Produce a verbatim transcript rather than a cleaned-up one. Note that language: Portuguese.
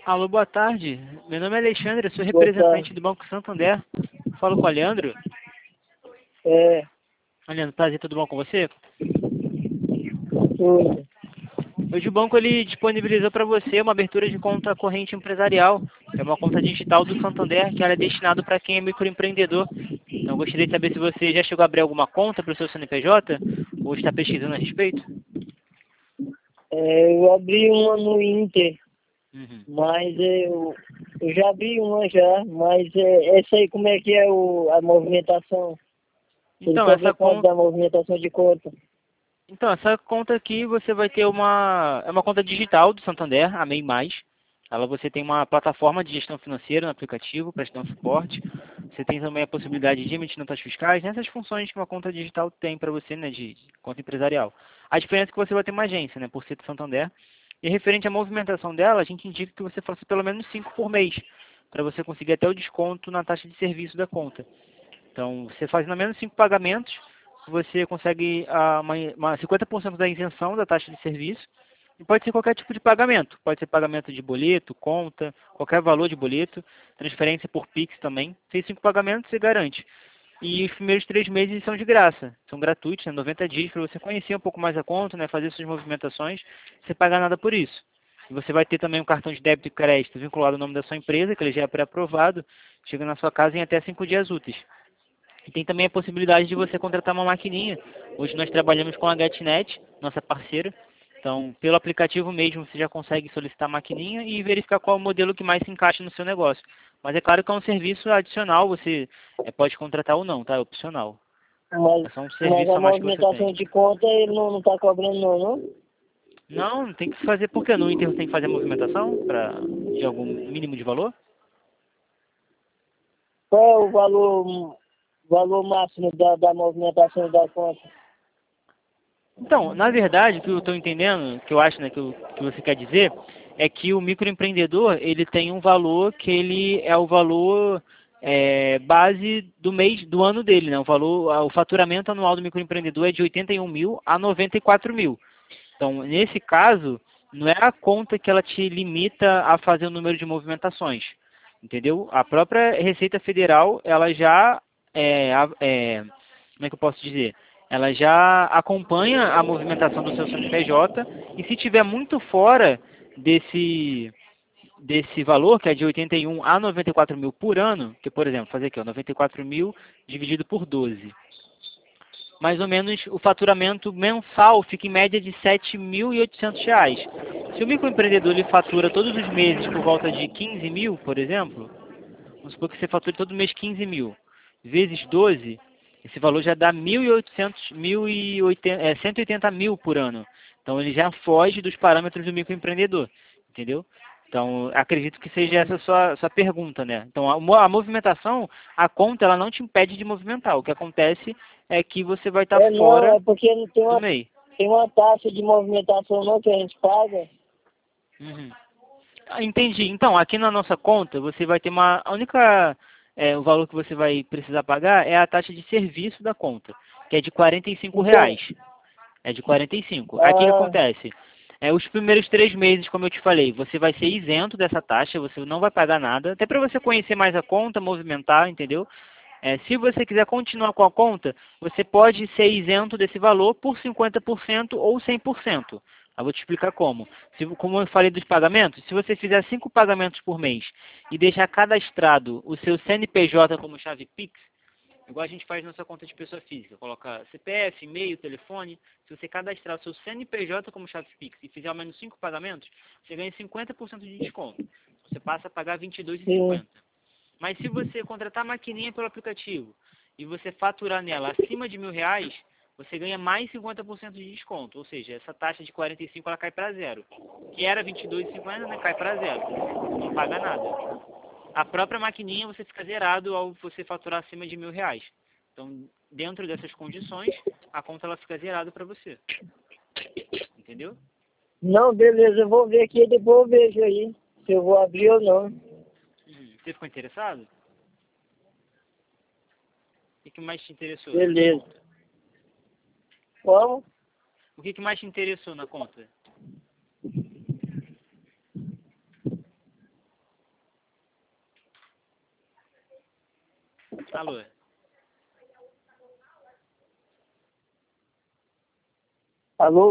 Alô, boa tarde. Meu nome é Alexandre, eu sou Boa representante tarde. do Banco Santander. Falo com o Leandro. É, Leandro, prazer, tudo bom com você? tudo. Hoje o banco ele disponibilizou para você uma abertura de conta corrente empresarial. É uma conta digital do Santander que ela é destinada para quem é microempreendedor. Então eu gostaria de saber se você já chegou a abrir alguma conta para o seu C N P J ou está pesquisando a respeito. É, eu abri uma no Inter, Uhum. mas eu, eu já abri uma já, mas é, essa aí como é que é o, a movimentação? Ele Então, só vê essa quanto conta. da movimentação de conta. Então, essa conta aqui você vai ter uma, é uma conta digital do Santander, a MEI Mais. Ela você tem uma plataforma de gestão financeira no aplicativo para te dar um suporte. Você tem também a possibilidade de emitir notas fiscais, nessas funções que uma conta digital tem para você, né, de, de conta empresarial. A diferença é que você vai ter uma agência, né, por ser do Santander. E referente à movimentação dela, a gente indica que você faça pelo menos cinco por mês, para você conseguir até o desconto na taxa de serviço da conta. Então, você fazendo menos cinco pagamentos, você consegue ah, uma, uma cinquenta por cento da isenção da taxa de serviço. E pode ser qualquer tipo de pagamento. Pode ser pagamento de boleto, conta, qualquer valor de boleto, transferência por Pix também. Fez cinco pagamentos, você garante. E os primeiros três meses são de graça. São gratuitos, né? noventa dias para você conhecer um pouco mais a conta, né? Fazer suas movimentações, sem pagar nada por isso. E você vai ter também um cartão de débito e crédito vinculado ao nome da sua empresa, que ele já é pré-aprovado. Chega na sua casa em até cinco dias úteis. E tem também a possibilidade de você contratar uma maquininha. Hoje nós trabalhamos com a GetNet, nossa parceira. Então, pelo aplicativo mesmo, você já consegue solicitar a maquininha e verificar qual o modelo que mais se encaixa no seu negócio. Mas é claro que é um serviço adicional, você é, pode contratar ou não, tá? É opcional. Mas, É só um mas serviço a a mais que você movimentação tem. de conta ele não, não tá cobrando não, não? Não, não tem que fazer, porque no Inter você tem que fazer a movimentação pra, de algum mínimo de valor? Qual é o valor, valor máximo da, da movimentação da conta? Então, na verdade, o que eu estou entendendo, o que eu acho, né, que, eu- que você quer dizer, é que o microempreendedor ele tem um valor que ele é o valor é, base do mês, do ano dele, né? O valor, a- o faturamento anual do microempreendedor é de oitenta e um mil a noventa e quatro mil. Então, nesse caso, não é a conta que ela te limita a fazer o número de movimentações, entendeu? A própria Receita Federal, ela já é, a- é, como é que eu posso dizer? Ela já acompanha a movimentação do seu C N P J e se tiver muito fora desse desse valor, que é de oitenta e um a noventa e quatro mil por ano, que por exemplo, fazer aqui, ó, noventa e quatro mil dividido por doze, mais ou menos o faturamento mensal fica em média de sete mil e oitocentos reais. Se o microempreendedor ele fatura todos os meses por volta de quinze mil, por exemplo, vamos supor que você fature todo mês quinze mil, vezes doze, esse valor já dá mil e oitocentos, mil e oitenta, é, cento e oitenta mil por ano. Então ele já foge dos parâmetros do microempreendedor, entendeu? Então acredito que seja essa a sua, sua pergunta, né? Então a, mo- a movimentação, a conta ela não te impede de movimentar. O que acontece é que você vai estar É não, fora é porque não tem do uma, MEI. tem uma taxa de movimentação não que a gente paga. Uhum. Ah, entendi. Então, aqui na nossa conta, você vai ter uma. A única. É, o valor que você vai precisar pagar é a taxa de serviço da conta, que é de quarenta e cinco Então, reais. É de quarenta e cinco. Aí o que que ah, acontece? É, os primeiros três meses, como eu te falei, você vai ser isento dessa taxa, você não vai pagar nada, até para você conhecer mais a conta, movimentar, entendeu? É, se você quiser continuar com a conta, você pode ser isento desse valor por cinquenta por cento ou cem por cento. Eu vou te explicar como. Se, como eu falei dos pagamentos, se você fizer cinco pagamentos por mês e deixar cadastrado o seu C N P J como chave Pix, igual a gente faz na sua conta de pessoa física, coloca C P F, e-mail, telefone, se você cadastrar o seu C N P J como chave Pix e fizer ao menos cinco pagamentos, você ganha cinquenta por cento de desconto. Você passa a pagar vinte e dois reais e sim. cinquenta centavos. Mas se você contratar a maquininha pelo aplicativo e você faturar nela acima de mil reais, você ganha mais cinquenta por cento de desconto. Ou seja, essa taxa de quarenta e cinco ela cai para zero. Que era vinte e dois reais e cinquenta centavos, né, cai para zero. Não paga nada. A própria maquininha você fica zerado ao você faturar acima de mil reais. Então, dentro dessas condições, a conta ela fica zerada para você. Entendeu? Não, beleza, eu vou ver aqui, depois eu vejo aí se eu vou abrir ou não. Uhum. Você ficou interessado? O que que mais te interessou na Beleza. conta? Como? O que que mais te interessou na conta? Alô? Alô?